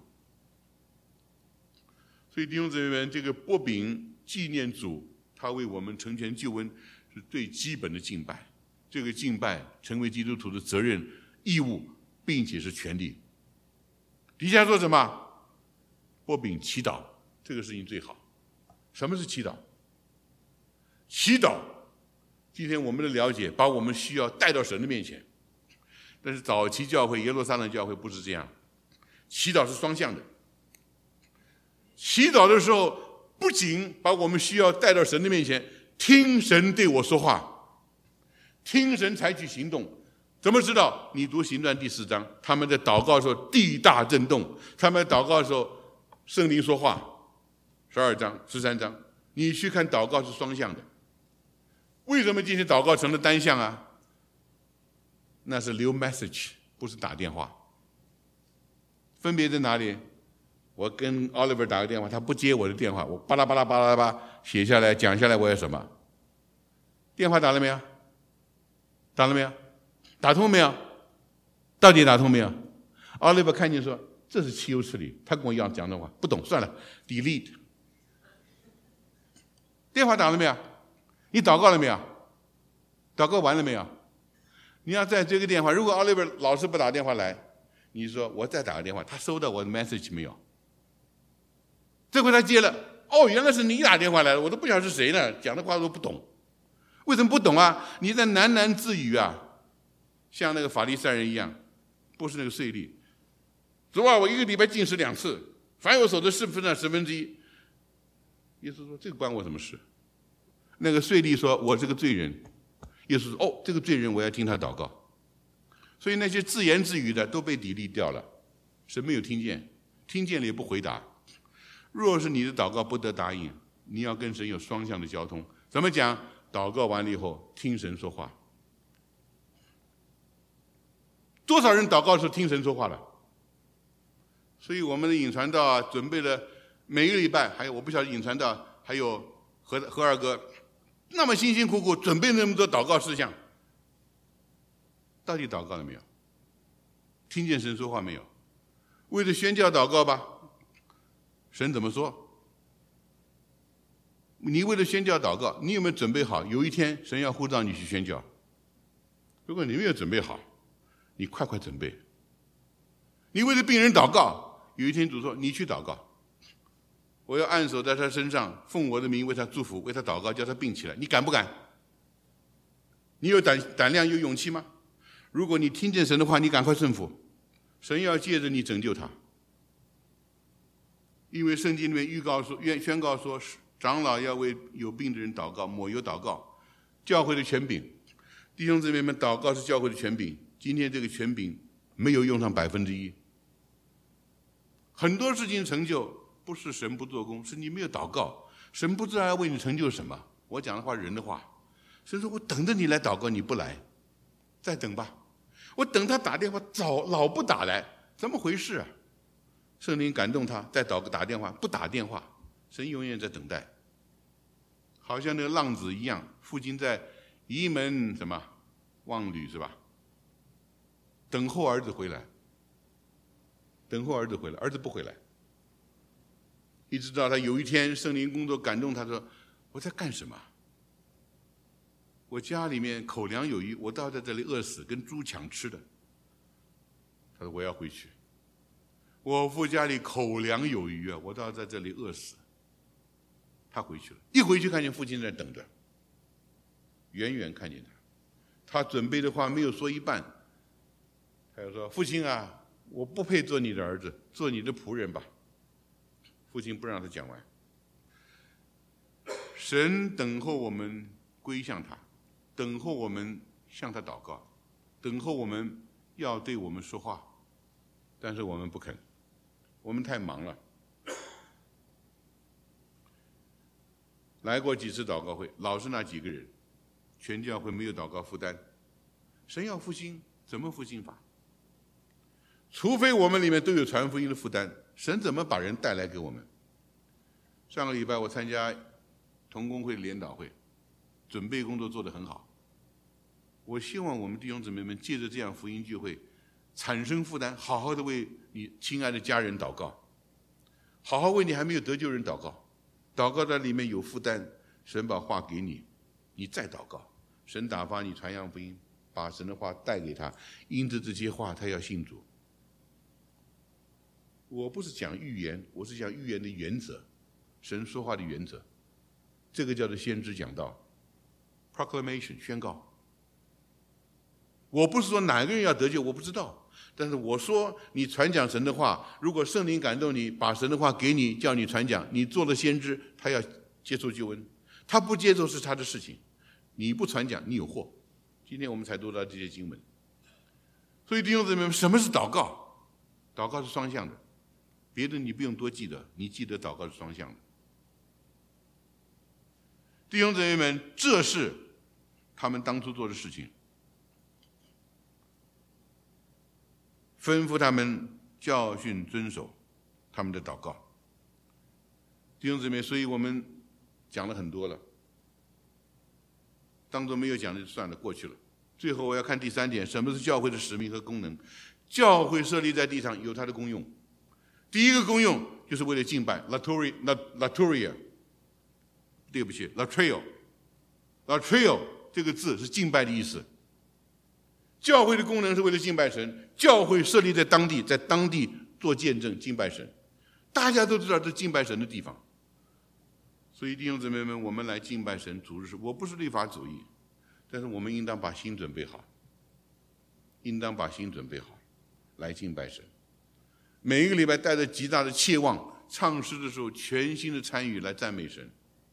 所以弟兄姊妹们，这个擘饼纪念主，他为我们成全救恩，是最基本的敬拜。这个敬拜成为基督徒的责任、义务，并且是权利。底下说什么？擘饼祈祷，这个事情最好。什么是祈祷？祈祷，今天我们的了解，把我们需要带到神的面前。但是早期教会，耶路撒冷教会不是这样，祈祷是双向的。祈祷的时候，不仅把我们需要带到神的面前，听神对我说话。听神采取行动，怎么知道？你读行传第四章，他们在祷告的时候地大震动，他们在祷告的时候圣灵说话。十二章、十三章，你去看祷告是双向的。为什么今天祷告成了单向啊？那是留 message， 不是打电话。分别在哪里？我跟 Oliver 打个电话，他不接我的电话，我巴拉巴拉巴拉巴拉写下来讲下来，我要什么？电话打了没有？打了没有？打通没有？到底打通没有？ Oliver 看见说这是岂有此理，他跟我一样讲的话不懂，算了 delete。 电话打了没有？你祷告了没有？祷告完了没有？你要在这个电话，如果 Oliver 老是不打电话来，你说我再打个电话，他收到我的 message 没有？这回他接了，哦，原来是你打电话来了，我都不晓得是谁呢，讲的话都不懂。为什么不懂啊？你在喃喃自语啊，像那个法利赛人一样，不是那个税吏。昨晚我一个礼拜禁食两次，凡有所得十分之十分之一。耶稣说：“这个关我什么事？”那个税吏说：“我是个罪人。”耶稣说：“哦，这个罪人我要听他祷告。”所以那些自言自语的都被砥砺掉了，神没有听见，听见了也不回答。若是你的祷告不得答应，你要跟神有双向的交通。怎么讲？祷告完了以后，听神说话。多少人祷告的时候听神说话了？所以我们的引传道啊，准备了每一个礼拜，还有我不晓得引传道还有何何二哥，那么辛辛苦苦准备那么多祷告事项，到底祷告了没有？听见神说话没有？为了宣教祷告吧，神怎么说？你为了宣教祷告，你有没有准备好？有一天神要呼召你去宣教。如果你没有准备好，你快快准备。你为了病人祷告，有一天主说你去祷告，我要按手在他身上，奉我的名为他祝福，为他祷告，叫他病起来。你敢不敢？你有胆胆量有勇气吗？如果你听见神的话，你赶快顺服，神要借着你拯救他。因为圣经里面预告说，宣告说，长老要为有病的人祷告，抹油祷告，教会的权柄。弟兄姊妹们，祷告是教会的权柄。今天这个权柄没有用上百分之一。很多事情成就不是神不做工，是你没有祷告，神不知道要为你成就什么。我讲的话，人的话，神说我等着你来祷告，你不来，再等吧。我等他打电话，早老不打来，怎么回事啊？圣灵感动他，再祷打电话，不打电话，神永远在等待。好像那个浪子一样，父亲在移门什么望旅是吧？等候儿子回来，等候儿子回来，儿子不回来，一直到他有一天圣灵工作感动他说：“我在干什么？我家里面口粮有余，我倒在这里饿死，跟猪抢吃的。”他说：“我要回去。我父家里口粮有余啊，我倒在这里饿死。”他回去了，一回去看见父亲在等着，远远看见他，他准备的话没有说一半，他就说：“父亲啊，我不配做你的儿子，做你的仆人吧。”父亲不让他讲完。神等候我们归向他，等候我们向他祷告，等候我们要对我们说话，但是我们不肯，我们太忙了。来过几次祷告会，老是那几个人，全教会没有祷告负担。 神要复兴，怎么复兴法？除非我们里面都有传福音的负担，神怎么把人带来给我们？上个礼拜我参加同工会联导会，准备工作做得很好。我希望我们弟兄姊妹们借着这样福音聚会，产生负担，好好的为你亲爱的家人祷告，好好为你还没有得救人祷告，祷告在里面有负担，神把话给你，你再祷告，神打发你传扬福音，把神的话带给他，因着这些话他要信主。我不是讲预言，我是讲预言的原则，神说话的原则，这个叫做先知讲道 proclamation 宣告。我不是说哪个人要得救，我不知道，但是我说你传讲神的话，如果圣灵感动你，把神的话给你，叫你传讲，你做了先知，他要接受救恩，他不接受是他的事情，你不传讲，你有祸。今天我们才读到这些经文，所以弟兄姊妹们，什么是祷告？祷告是双向的，别的你不用多记得，你记得祷告是双向的。弟兄姊妹们，这是他们当初做的事情。吩咐他们教训遵守他们的祷告。弟兄姊妹，所以我们讲了很多了，当中没有讲的就算了，过去了。最后我要看第三点，什么是教会的使命和功能？教会设立在地上有它的功用。第一个功用就是为了敬拜 ，latoria， latoria， 对不起 ，latrio，latrio 这个字是敬拜的意思。教会的功能是为了敬拜神，教会设立在当地，在当地做见证敬拜神。大家都知道这敬拜神的地方，所以弟兄姊妹们，我们来敬拜神主日，我不是律法主义，但是我们应当把心准备好，应当把心准备好来敬拜神。每一个礼拜带着极大的切望，唱诗的时候全心的参与来赞美神，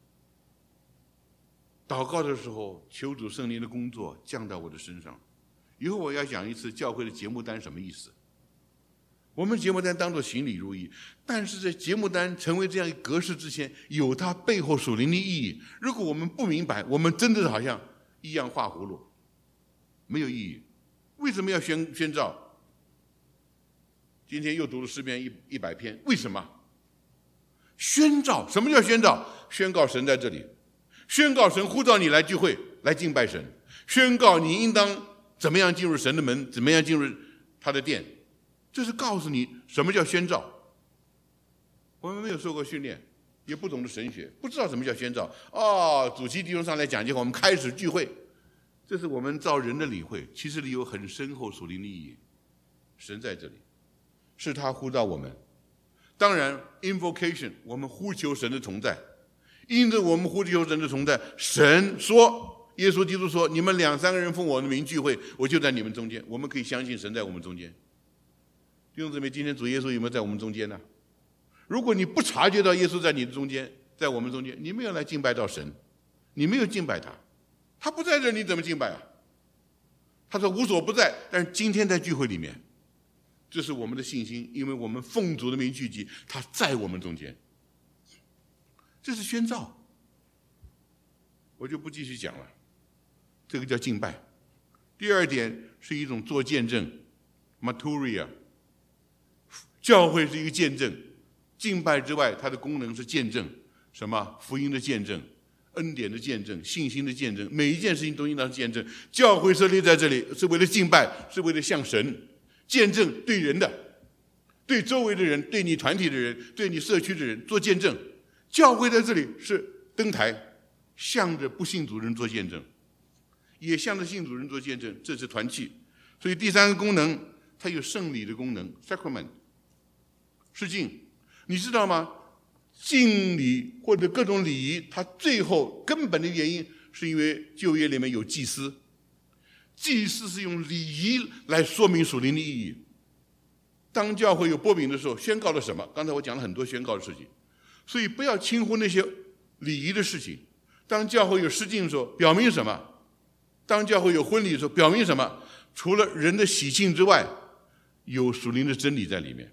祷告的时候求主圣灵的工作降到我的身上。以后我要讲一次教会的节目单什么意思。我们节目单当作行礼如仪，但是在节目单成为这样一个格式之前，有它背后属灵的意义。如果我们不明白，我们真的是好像一样画葫芦，没有意义。为什么要宣宣召？今天又读了诗篇一一百篇，为什么？宣召，什么叫宣召？宣告神在这里，宣告神呼召你来聚会，来敬拜神，宣告你应当怎么样进入神的门，怎么样进入他的殿，这是告诉你什么叫宣召。我们没有受过训练，也不懂得神学，不知道什么叫宣召。哦，主席弟兄上来讲解，我们开始聚会，这是我们造人的理会，其实里有很深厚属灵的意义。神在这里，是他呼召我们。当然 invocation 我们呼求神的同在，因着我们呼求神的同在，神说，耶稣基督说，你们两三个人奉我的名聚会，我就在你们中间。我们可以相信神在我们中间。弟兄姊妹，今天主耶稣有没有在我们中间呢？如果你不察觉到耶稣在你的中间，在我们中间，你没有来敬拜到神，你没有敬拜他，他不在这儿，你怎么敬拜啊？他说无所不在，但是今天在聚会里面，这是我们的信心，因为我们奉主的名聚集，他在我们中间，这是宣召。我就不继续讲了，这个叫敬拜。第二点是一种做见证 ，maturia。教会是一个见证，敬拜之外，它的功能是见证，什么？福音的见证，恩典的见证，信心的见证，每一件事情都应当是见证。教会设立在这里是为了敬拜，是为了向神见证，对人的，对周围的人，对你团体的人，对你社区的人做见证。教会在这里是登台，向着不信主人做见证，也向着信主人做见证，这是团契。所以第三个功能，它有圣礼的功能 ，sacrament， 是敬。你知道吗？敬礼或者各种礼仪，它最后根本的原因是因为旧约里面有祭司，祭司是用礼仪来说明属灵的意义。当教会有擘饼的时候，宣告了什么？刚才我讲了很多宣告的事情，所以不要轻忽那些礼仪的事情。当教会有施浸的时候，表明什么？当教会有婚礼的时候，表明什么？除了人的喜庆之外，有属灵的真理在里面。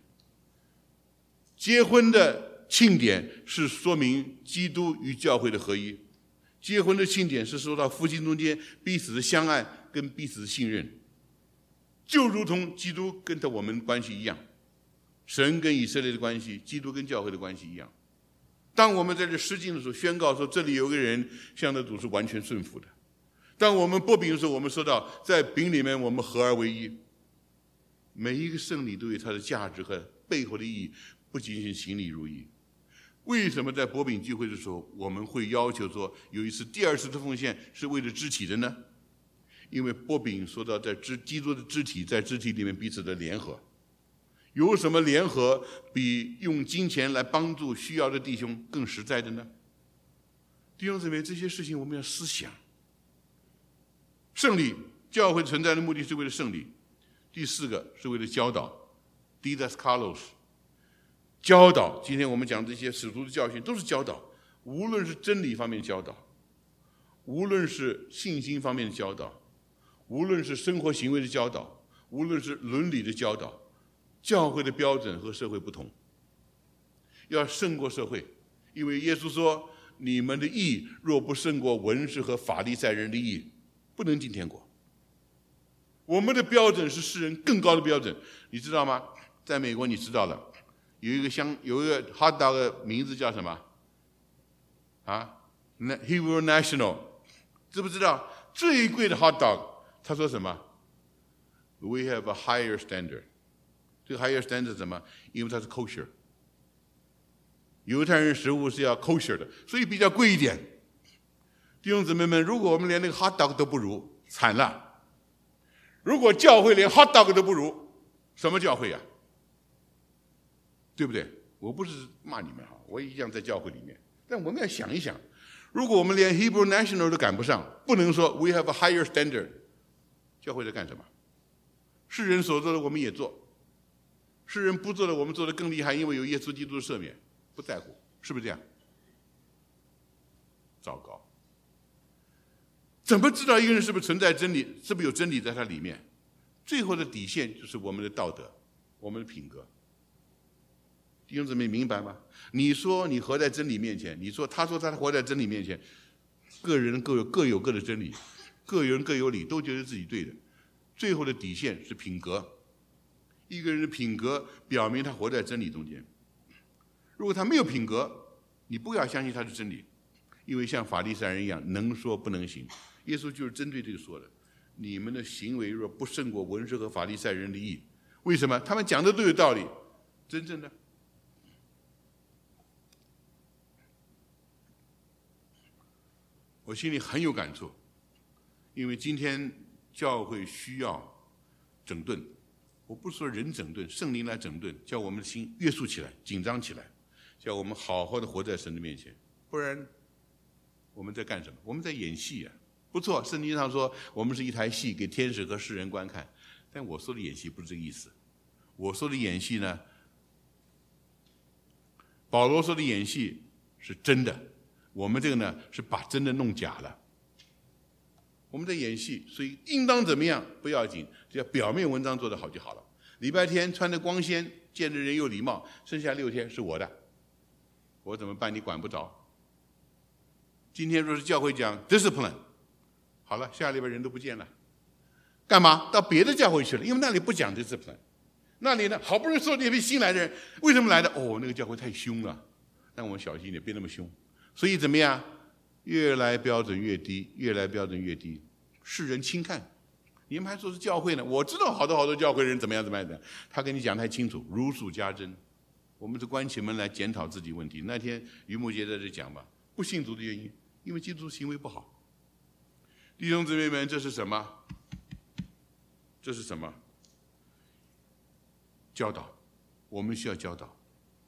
结婚的庆典是说明基督与教会的合一， 结婚的庆典是说到夫妻中间彼此的相爱跟彼此的信任，就如同基督跟着我们关系一样，神跟以色列的关系，基督跟教会的关系一样。当我们在这施浸的时候宣告说这里有个人向着主是完全顺服的，当我们擘饼的时候，我们说到在饼里面我们合而为一。每一个圣礼都有它的价值和背后的意义，不仅仅行礼如仪。为什么在擘饼聚会的时候我们会要求说有一次第二次的奉献是为了肢体的呢？因为擘饼说到在肢基督的肢体在肢体里面彼此的联合，有什么联合比用金钱来帮助需要的弟兄更实在的呢？弟兄姊妹，这些事情我们要思想。圣礼，教会存在的目的是为了圣礼。第四个是为了教导 ，didaskalos， 教导。今天我们讲这些使徒的教训都是教导，无论是真理方面的教导，无论是信心方面的教导，无论是生活行为的教导，无论是伦理的教导。教会的标准和社会不同，要胜过社会，因为耶稣说：“你们的义若不胜过文士和法利赛人的义，不能进天国。”我们的标准是世人更高的标准，你知道吗？在美国你知道了，有一个乡有一个 hot dog 的名字叫什么？啊 ，Hebrew National， 知不知道？最贵的 hot dog， 他说什么 ？We have a higher standard。这个 higher standard 是什么？因为它是 kosher， 犹太人食物是要 kosher 的，所以比较贵一点。弟兄姊妹们，如果我们连那个 hot dog 都不如，惨了。如果教会连 hot dog 都不如，什么教会呀、啊？对不对？我不是骂你们哈，我一样在教会里面。但我们要想一想，如果我们连 Hebrew National 都赶不上，不能说 we have a higher standard， 教会在干什么？世人所做的我们也做。世人不做的，我们做的更厉害，因为有耶稣基督的赦免，不在乎，是不是这样？糟糕！怎么知道一个人是不是存在真理，是不是有真理在他里面？最后的底线就是我们的道德，我们的品格。弟兄姊妹明白吗？你说你活在真理面前，你说他说他活在真理面前，个人各有各有各的真理，各人各有理，都觉得自己对的。最后的底线是品格。一个人的品格表明他活在真理中间。如果他没有品格，你不要相信他是真理，因为像法利赛人一样，能说不能行。耶稣就是针对这个说的：你们的行为若不胜过文士和法利赛人的义，为什么？他们讲的都有道理，真正的。我心里很有感触，因为今天教会需要整顿。我不是说人整顿，圣灵来整顿，叫我们的心约束起来，紧张起来，叫我们好好的活在神的面前。不然我们在干什么？我们在演戏啊！不错，圣经上说我们是一台戏，给天使和世人观看。但我说的演戏不是这个意思。我说的演戏呢，保罗说的演戏是真的，我们这个呢是把真的弄假了。我们在演戏，所以应当怎么样不要紧，只要表面文章做得好就好了。礼拜天穿得光鲜，见着人有礼貌，剩下六天是我的，我怎么办？你管不着。今天若是教会讲 discipline， 好了，下礼拜人都不见了，干嘛？到别的教会去了，因为那里不讲 discipline。那里呢，好不容易说那批新来的人，为什么来的？哦，那个教会太凶了，让我们小心一点，别那么凶。所以怎么样？越来标准越低，越来标准越低，世人轻看。你们还说是教会呢？我知道好多好多教会人怎么样怎么样的，他跟你讲太清楚，如数家珍。我们是关起门来检讨自己问题。那天于牧杰在这讲嘛，不信主的原因，因为基督行为不好。弟兄姊妹们，这是什么？这是什么？教导，我们需要教导。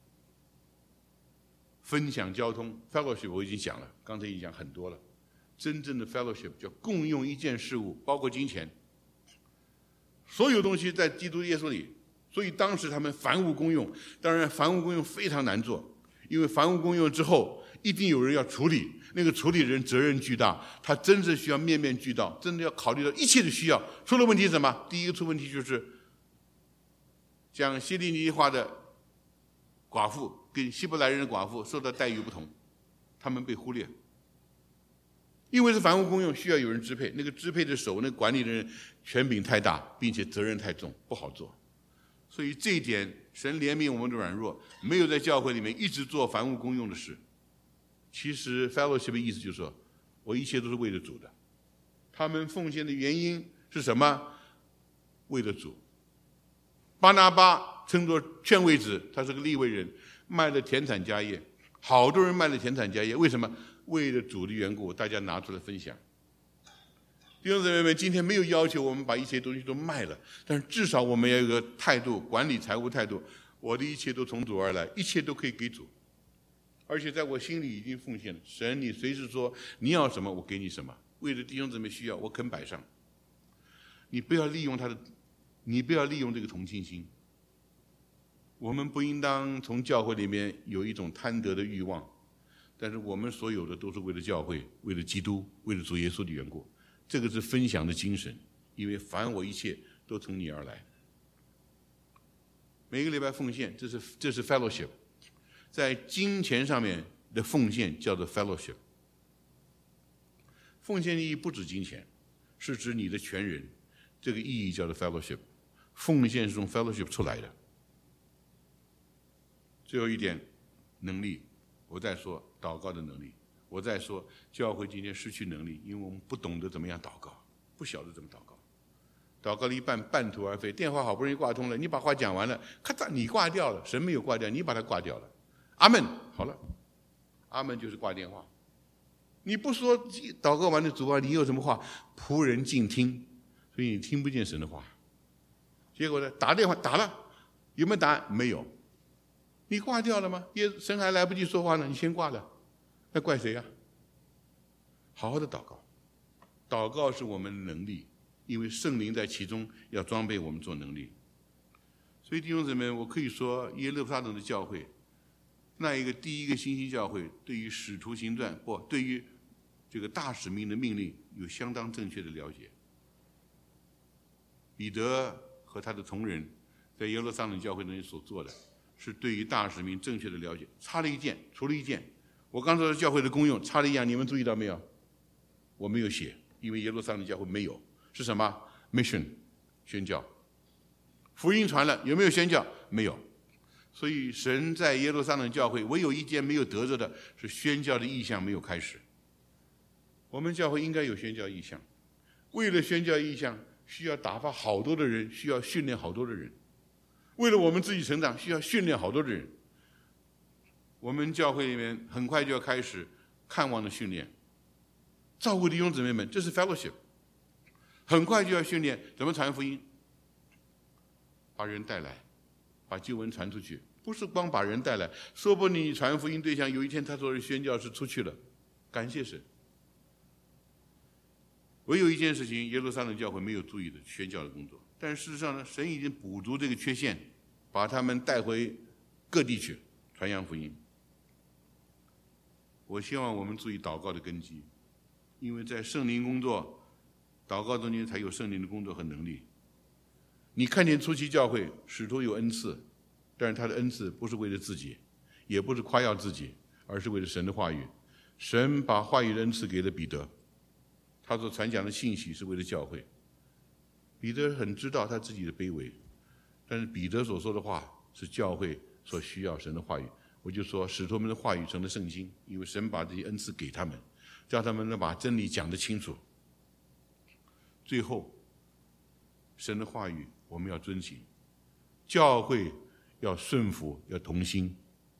分享交通 fellowship 我已经讲了，刚才已经讲很多了。真正的 fellowship 叫共用一件事物，包括金钱，所有东西在基督耶稣里。所以当时他们凡物公用，当然凡物公用非常难做，因为凡物公用之后一定有人要处理，那个处理人责任巨大，他真是需要面面俱到，真的要考虑到一切的需要。出了问题是什么？第一个出问题就是讲希利尼话的寡妇跟希伯来人的寡妇受到待遇不同，他们被忽略。 因为是凡物公用，需要有人支配，那个支配的手，那个管理的人权柄太大，并且责任太重，不好做。所以这一点，神怜悯我们的软弱，没有在教会里面一直做凡物公用的事。其实 fellowship 的意思就是说，我一切都是为了主的。他们奉献的原因是什么？为了主。巴拿巴称作劝慰子，他是个利未人，卖了田产家业，好多人卖了田产家业，为什么？为了主的缘故，大家拿出来分享。弟兄姊妹们，今天没有要求我们把一切东西都卖了，但是至少我们要有个态度，管理财务态度。我的一切都从主而来，一切都可以给主，而且在我心里已经奉献了。神，你随时说你要什么，我给你什么。为了弟兄姊妹需要，我肯摆上。你不要利用他的，你不要利用这个同情心。我们不应当从教会里面有一种贪得的欲望。但是我们所有的都是为了教会，为了基督，为了主耶稣的缘故，这个是分享的精神。因为凡我一切都从你而来。每个礼拜奉献，这是这是 fellowship， 在金钱上面的奉献叫做 fellowship。奉献的意义不止金钱，是指你的全人，这个意义叫做 fellowship。奉献是从 fellowship 出来的。最后一点，能力。我再说祷告的能力，我再说教会今天失去能力，因为我们不懂得怎么样祷告，不晓得怎么祷告，祷告了一半半途而废，电话好不容易挂通了，你把话讲完了，咔嚓你挂掉了，神没有挂掉，你把它挂掉了，阿门，好了，阿门就是挂电话。你不说祷告完的主啊，你有什么话？仆人静听，所以你听不见神的话。结果呢，打电话打了，有没有答案？没有。你挂掉了吗？耶，神还来不及说话呢，你先挂了，那怪谁呀、啊？好好的祷告，祷告是我们的能力，因为圣灵在其中要装备我们做能力。所以弟兄姊妹，我可以说耶路撒冷的教会，那一个第一个新兴教会，对于使徒行传或对于这个大使命的命令有相当正确的了解。彼得和他的同仁在耶路撒冷教会那里所做的，是对于大使命正确的了解。差了一件，除了一件，我刚说的教会的功用，差了一样，你们注意到没有？我没有写，因为耶路撒冷教会没有，是什么 ？mission， 宣教。福音传了，有没有宣教？没有。所以神在耶路撒冷教会唯有一件没有得着的，是宣教的意向没有开始。我们教会应该有宣教意向，为了宣教意向，需要打发好多的人，需要训练好多的人。为了我们自己成长，需要训练好多的人。我们教会里面很快就要开始看望的训练，照顾弟兄姊妹们，这是 fellowship。很快就要训练怎么传福音，把人带来，把救恩传出去，不是光把人带来，说不定你传福音对象有一天他作为宣教士出去了，感谢神。唯有一件事情，耶路撒冷教会没有注意的宣教的工作，但事实上呢，神已经补足这个缺陷，把他们带回各地去传扬福音。我希望我们注意祷告的根基，因为在圣灵工作、祷告中间才有圣灵的工作和能力。你看见初期教会使徒有恩赐，但是他的恩赐不是为了自己，也不是夸耀自己，而是为了神的话语。神把话语的恩赐给了彼得，他所传讲的信息是为了教会。彼得很知道他自己的卑微，但是彼得所说的话是教会所需要神的话语。我就说使徒们的话语成了圣经，因为神把这些恩赐给他们，叫他们能把真理讲得清楚。最后神的话语我们要遵行，教会要顺服，要同心。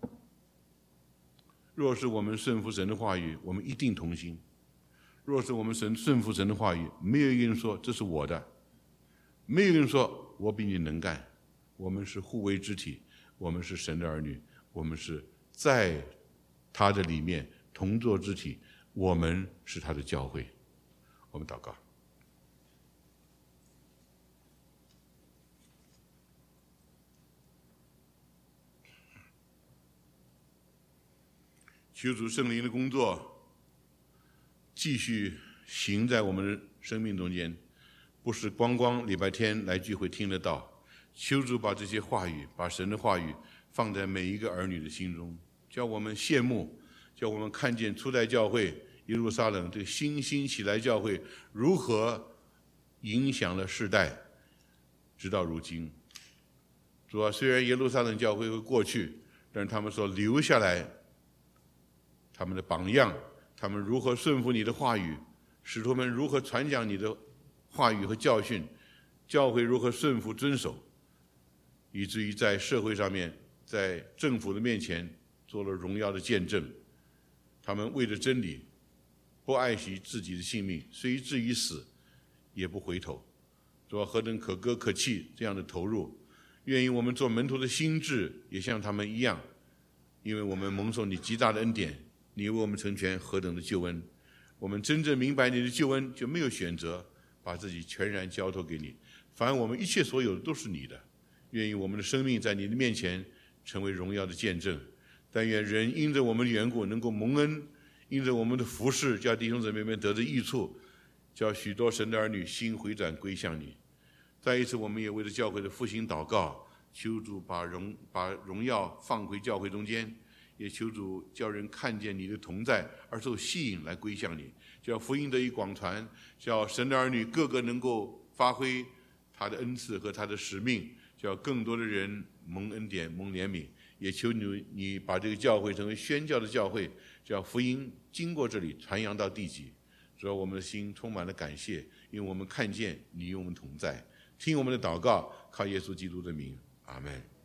若是我们顺服神的话语，我们一定同心；若是我们神顺服神的话语，没有一个人说这是我的，没有一个人说我比你能干。我们是互为肢体，我们是神的儿女，我们是在他的里面同作肢体，我们是他的教会。我们祷告。求主圣灵的工作继续行在我们的生命中间，不是光光礼拜天来聚会听得到。求主把这些话语，把神的话语放在每一个儿女的心中，叫我们羡慕，叫我们看见初代教会耶路撒冷这个新兴起来教会如何影响了世代，直到如今。主啊，虽然耶路撒冷教会会过去，但是他们所留下来他们的榜样，他们如何顺服你的话语，使徒们如何传讲你的话语和教训，教会如何顺服遵守，以至于在社会上面，在政府的面前做了荣耀的见证。他们为了真理不爱惜自己的性命，虽至于死也不回头。主啊，何等可歌可泣这样的投入，愿意我们做门徒的心志也像他们一样，因为我们蒙受你极大的恩典，你为我们成全何等的救恩。我们真正明白你的救恩，就没有选择把自己全然交托给你，反而我们一切所有的都是你的。愿意我们的生命在你的面前成为荣耀的见证。但愿人因着我们的缘故能够蒙恩，因着我们的服事，叫弟兄姊妹们得着益处，叫许多神的儿女心回转归向你。再一次，我们也为了教会的复兴祷告，求主把荣把荣耀放回教会中间，也求主叫人看见你的同在而受吸引来归向你，叫福音得以广传，叫神的儿女个个能够发挥他的恩赐和他的使命，叫更多的人蒙恩典蒙怜悯。也求你你把这个教会成为宣教的教会，叫福音经过这里传扬到地极。主要我们的心充满了感谢，因为我们看见你与我们同在。听我们的祷告，靠耶稣基督的名，阿们。